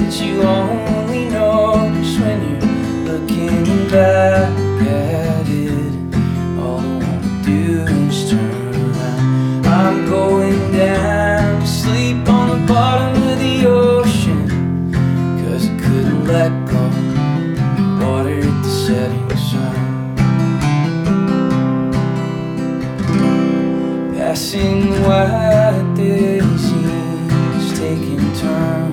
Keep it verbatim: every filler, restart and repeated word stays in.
that you only notice when you're looking back at it. All I wanna do is turn around. I'm going down to sleep on the bottom of the ocean, 'cause I couldn't let go. Water at the setting sun, passing